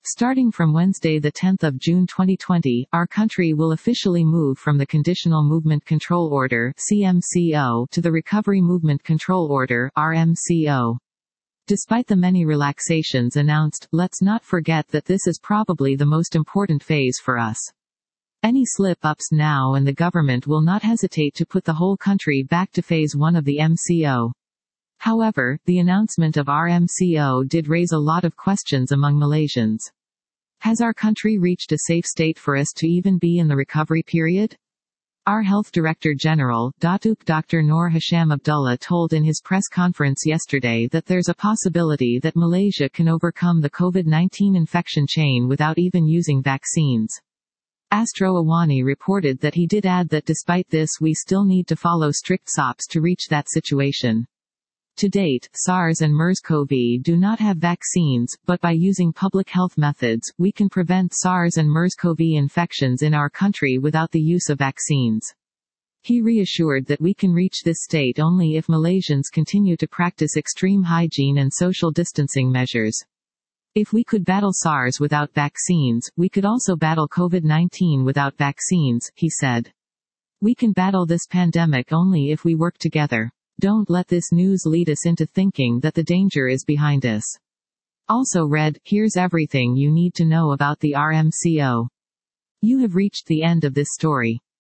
Starting from Wednesday 10 June 2020, our country will officially move from the Conditional Movement Control Order (CMCO) to the Recovery Movement Control Order (RMCO). Despite the many relaxations announced, let's not forget that this is probably the most important phase for us. Any slip-ups now and the government will not hesitate to put the whole country back to phase 1 of the MCO. However, the announcement of RMCO did raise a lot of questions among Malaysians. Has our country reached a safe state for us to even be in the recovery period? Our Health Director General, Datuk Dr. Noor Hisham Abdullah told in his press conference yesterday that there's a possibility that Malaysia can overcome the COVID-19 infection chain without even using vaccines. Astro Awani reported that he did add that despite this we still need to follow strict SOPs to reach that situation. To date, SARS and MERS-CoV do not have vaccines, but by using public health methods, we can prevent SARS and MERS-CoV infections in our country without the use of vaccines. He reassured that we can reach this state only if Malaysians continue to practice extreme hygiene and social distancing measures. If we could battle SARS without vaccines, we could also battle COVID-19 without vaccines, he said. We can battle this pandemic only if we work together. Don't let this news lead us into thinking that the danger is behind us. Also read, here's everything you need to know about the RMCO. You have reached the end of this story.